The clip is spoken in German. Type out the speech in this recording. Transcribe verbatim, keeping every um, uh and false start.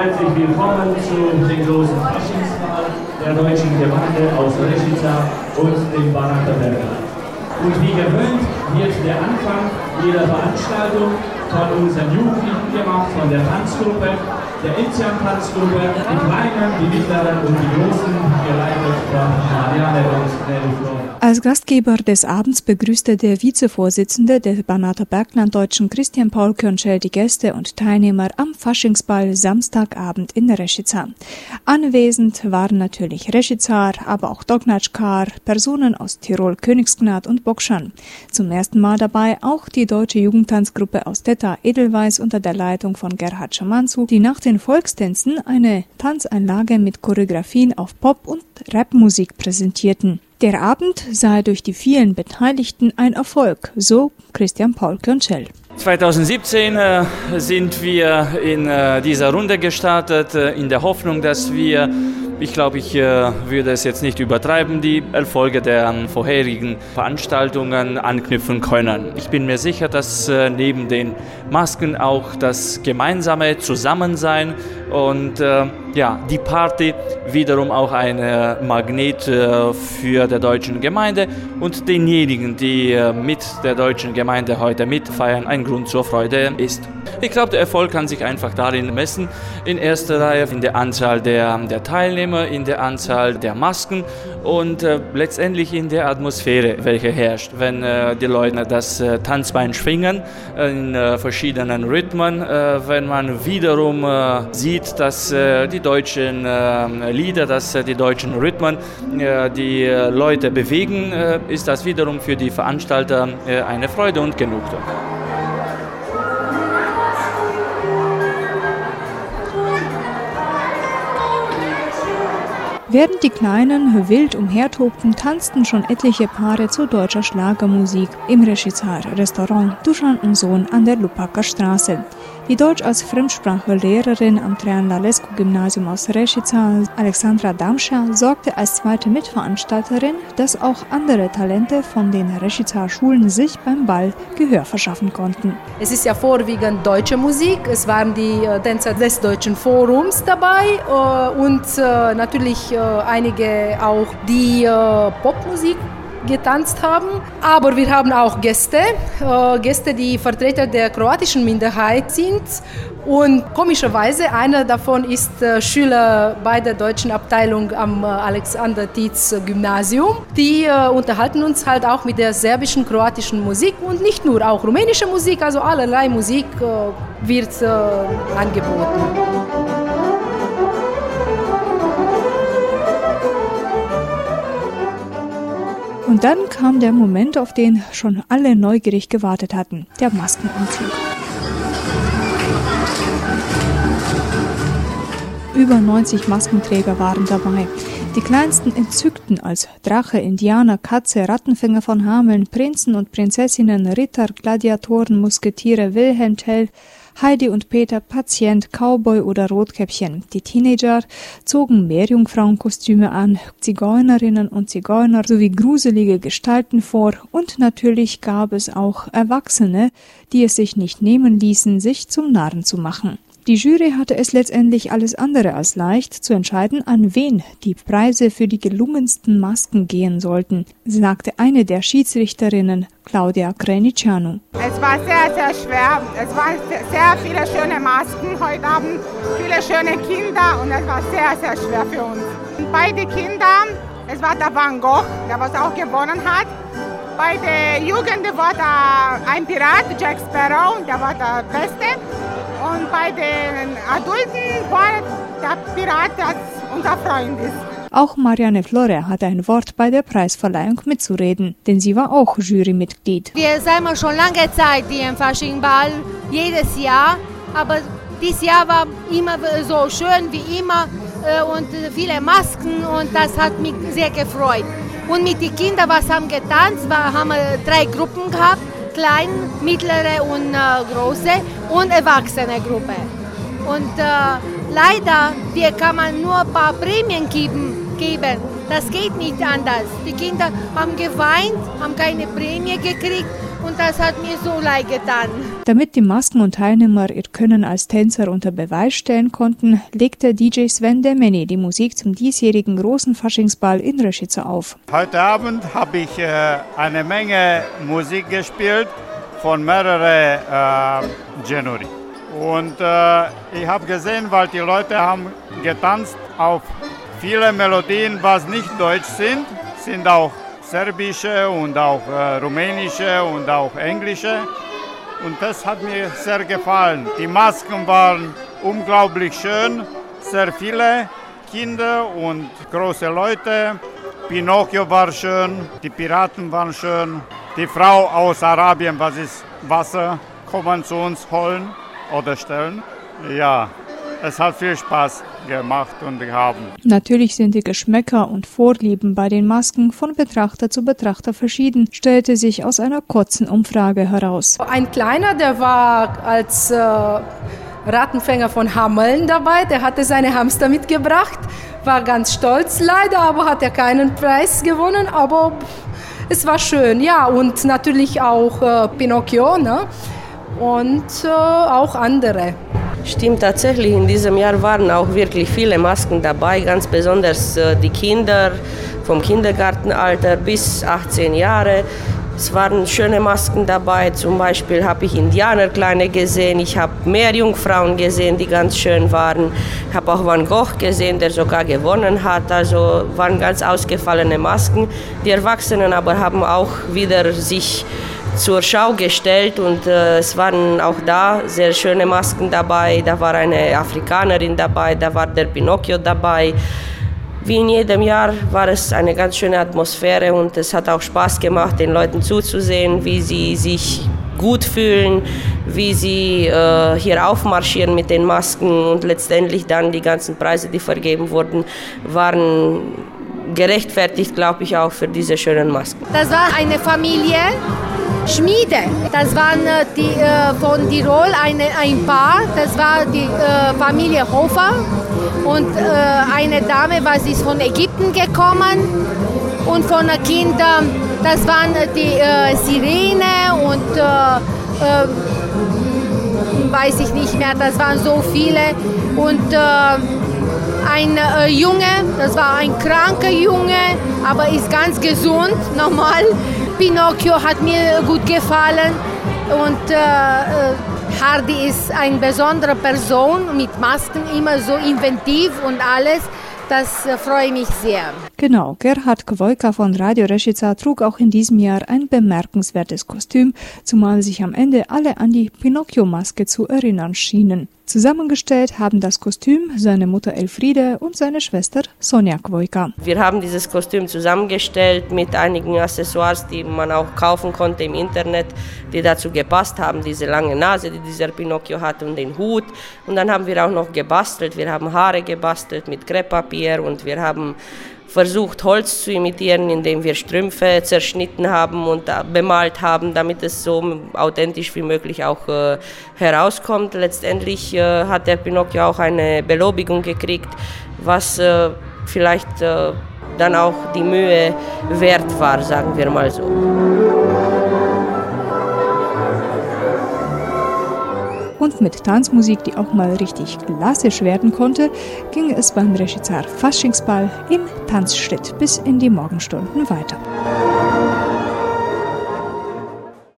Herzlich willkommen zu dem großen Faschingsball der deutschen Gemeinde aus Reschica und dem Banater Bergland. Und wie gewöhnt wird der Anfang jeder Veranstaltung von unseren Jugendlichen gemacht, von der Tanzgruppe, der Enzian-Tanzgruppe, die Kleinen, die Mittleren und die Großen, geleitet von Marianne und Nelly Flor. Als Gastgeber des Abends begrüßte der Vizevorsitzende der Banater Bergland-Deutschen Christian Paul Könschel die Gäste und Teilnehmer am Faschingsball Samstagabend in Reschica. Anwesend waren natürlich Reschizar, aber auch Dognatschkar, Personen aus Tirol, Königsgnad und Bokschan. Zum ersten Mal dabei auch die deutsche Jugendtanzgruppe aus Teta Edelweiss unter der Leitung von Gerhard Schamanzu, die nach den Volkstänzen eine Tanzeinlage mit Choreografien auf Pop- und Rapmusik präsentierten. Der Abend sei durch die vielen Beteiligten ein Erfolg, so Christian Paul Könschel. zwanzig siebzehn äh, sind wir in äh, dieser Runde gestartet, äh, in der Hoffnung, dass wir, ich glaube, ich äh, würde es jetzt nicht übertreiben, die Erfolge der äh, vorherigen Veranstaltungen anknüpfen können. Ich bin mir sicher, dass äh, neben den Masken auch das gemeinsame Zusammensein und äh, ja, die Party wiederum auch ein äh, Magnet äh, für die deutsche Gemeinde und denjenigen, die äh, mit der deutschen Gemeinde heute mitfeiern, ein Grund zur Freude ist. Ich glaube, der Erfolg kann sich einfach darin messen, in erster Reihe in der Anzahl der, der Teilnehmer, in der Anzahl der Masken und äh, letztendlich in der Atmosphäre, welche herrscht, wenn äh, die Leute das äh, Tanzbein schwingen in äh, verschiedenen Rhythmen, äh, wenn man wiederum äh, sieht, dass äh, die deutschen äh, Lieder, dass äh, die deutschen Rhythmen äh, die äh, Leute bewegen, äh, ist das wiederum für die Veranstalter äh, eine Freude und Genugtuung. Während die Kleinen wild umhertobten, tanzten schon etliche Paare zu deutscher Schlagermusik im Reschicar Restaurant Duschan und Sohn an der Lupacker Straße. Die Deutsch als Fremdsprachenlehrerin am Traian-Lalescu-Gymnasium aus Reschica, Alexandra Damscher, sorgte als zweite Mitveranstalterin, dass auch andere Talente von den Reschicar Schulen sich beim Ball Gehör verschaffen konnten. Es ist ja vorwiegend deutsche Musik, es waren die Tänzer des Deutschen Forums dabei und natürlich einige auch, die Popmusik getanzt haben, aber wir haben auch Gäste, äh, Gäste, die Vertreter der kroatischen Minderheit sind und komischerweise einer davon ist äh, Schüler bei der deutschen Abteilung am äh, Alexander-Tietz-Gymnasium. Die äh, unterhalten uns halt auch mit der serbischen, kroatischen Musik und nicht nur, auch rumänische Musik, also allerlei Musik äh, wird äh, angeboten. Und dann kam der Moment, auf den schon alle neugierig gewartet hatten, der Maskenumzug. Über neunzig Maskenträger waren dabei. Die kleinsten entzückten als Drache, Indianer, Katze, Rattenfänger von Hameln, Prinzen und Prinzessinnen, Ritter, Gladiatoren, Musketiere, Wilhelm Tell, Heidi und Peter, Patient, Cowboy oder Rotkäppchen. Die Teenager zogen Meerjungfrauenkostüme an, Zigeunerinnen und Zigeuner sowie gruselige Gestalten vor und natürlich gab es auch Erwachsene, die es sich nicht nehmen ließen, sich zum Narren zu machen. Die Jury hatte es letztendlich alles andere als leicht, zu entscheiden, an wen die Preise für die gelungensten Masken gehen sollten, sagte eine der Schiedsrichterinnen, Claudia Krenicianu. Es war sehr, sehr schwer. Es waren sehr viele schöne Masken heute Abend, viele schöne Kinder und es war sehr, sehr schwer für uns. Bei den Kindern, es war der Van Gogh, der was auch gewonnen hat. Bei der Jugend war da ein Pirat, Jack Sparrow, der war der Beste. Und bei den Adulten war der Pirat, der unser Freund ist. Auch Marianne Flore hatte ein Wort bei der Preisverleihung mitzureden, denn sie war auch Jurymitglied. Wir sind schon lange Zeit hier im Faschingsball, jedes Jahr, aber dieses Jahr war immer so schön wie immer und viele Masken und das hat mich sehr gefreut. Und mit den Kindern, was haben getanzt, war, haben wir drei Gruppen gehabt. Kleine, mittlere und äh, große und erwachsene Gruppe. Und äh, leider, wir kann man nur ein paar Prämien geben, geben. Das geht nicht anders. Die Kinder haben geweint, haben keine Prämie gekriegt und das hat mir so leid getan. Damit die Masken und Teilnehmer ihr Können als Tänzer unter Beweis stellen konnten, legte D J Sven Demeni die Musik zum diesjährigen großen Faschingsball in Rešica auf. Heute Abend habe ich äh, eine Menge Musik gespielt von mehreren äh, Genres. Und äh, ich habe gesehen, weil die Leute haben getanzt auf viele Melodien, was nicht deutsch sind, sind auch serbische und auch äh, rumänische und auch englische. Und das hat mir sehr gefallen. Die Masken waren unglaublich schön, sehr viele Kinder und große Leute. Pinocchio war schön, die Piraten waren schön. Die Frau aus Arabien, was ist Wasser, kommen zu uns holen oder stellen. Ja, es hat viel Spaß gemacht und gehabt. Natürlich sind die Geschmäcker und Vorlieben bei den Masken von Betrachter zu Betrachter verschieden, stellte sich aus einer kurzen Umfrage heraus. Ein Kleiner, der war als äh, Rattenfänger von Hameln dabei, der hatte seine Hamster mitgebracht, war ganz stolz, leider aber hat er keinen Preis gewonnen, aber es war schön, ja, und natürlich auch äh, Pinocchio, ne? Und äh, auch andere. Stimmt, tatsächlich, in diesem Jahr waren auch wirklich viele Masken dabei, ganz besonders äh, die Kinder vom Kindergartenalter bis achtzehn Jahre. Es waren schöne Masken dabei, zum Beispiel habe ich Indianerkleine gesehen, ich habe Meerjungfrauen gesehen, die ganz schön waren. Ich habe auch Van Gogh gesehen, der sogar gewonnen hat, also waren ganz ausgefallene Masken. Die Erwachsenen aber haben auch wieder sich zur Schau gestellt und äh, es waren auch da sehr schöne Masken dabei. Da war eine Afrikanerin dabei, da war der Pinocchio dabei. Wie in jedem Jahr war es eine ganz schöne Atmosphäre und es hat auch Spaß gemacht, den Leuten zuzusehen, wie sie sich gut fühlen, wie sie äh, hier aufmarschieren mit den Masken und letztendlich dann die ganzen Preise, die vergeben wurden, waren gerechtfertigt, glaube ich, auch für diese schönen Masken. Das war eine Familie. Schmiede. Das waren äh, die, äh, von Tirol eine, ein Paar, das war die äh, Familie Hofer und äh, eine Dame, was ist von Ägypten gekommen und von den Kindern, das waren die äh, Sirene und äh, äh, weiß ich nicht mehr, das waren so viele und äh, ein äh, Junge, das war ein kranker Junge, aber ist ganz gesund, normal. Pinocchio hat mir gut gefallen und äh, Hardy ist eine besondere Person, mit Masken immer so inventiv und alles. Das äh, freut mich sehr. Genau, Gerhard Kwojka von Radio Rešica trug auch in diesem Jahr ein bemerkenswertes Kostüm, zumal sich am Ende alle an die Pinocchio-Maske zu erinnern schienen. Zusammengestellt haben das Kostüm seine Mutter Elfriede und seine Schwester Sonja Kwojka. Wir haben dieses Kostüm zusammengestellt mit einigen Accessoires, die man auch kaufen konnte im Internet, die dazu gepasst haben. Diese lange Nase, die dieser Pinocchio hat und den Hut. Und dann haben wir auch noch gebastelt. Wir haben Haare gebastelt mit Krepppapier und wir haben versucht, Holz zu imitieren, indem wir Strümpfe zerschnitten haben und bemalt haben, damit es so authentisch wie möglich auch äh, herauskommt. Letztendlich äh, hat der Pinocchio auch eine Belobigung gekriegt, was äh, vielleicht äh, dann auch die Mühe wert war, sagen wir mal so. Und mit Tanzmusik, die auch mal richtig klassisch werden konnte, ging es beim Rešicar Faschingsball im Tanzschritt bis in die Morgenstunden weiter.